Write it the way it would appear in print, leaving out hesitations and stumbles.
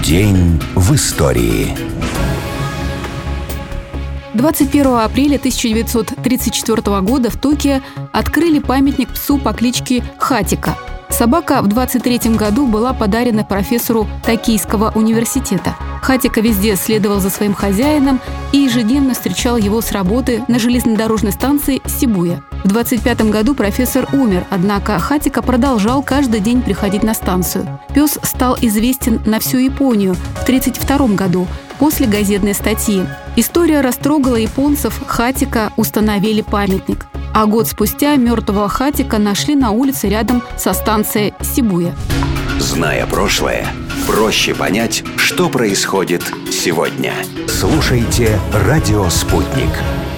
День в истории. 21 апреля 1934 года в Токио открыли памятник псу по кличке Хатико. Собака в 1923 году была подарена профессору Токийского университета. Хатико везде следовал за своим хозяином и ежедневно встречал его с работы на железнодорожной станции Сибуя. В 1925 году профессор умер, однако Хатико продолжал каждый день приходить на станцию. Пес стал известен на всю Японию в 1932 году после газетной статьи. История растрогала японцев, Хатико установили памятник. А год спустя мертвого Хатико нашли на улице рядом со станцией Сибуя. Зная прошлое, проще понять, что происходит сегодня. Слушайте «Радио Спутник».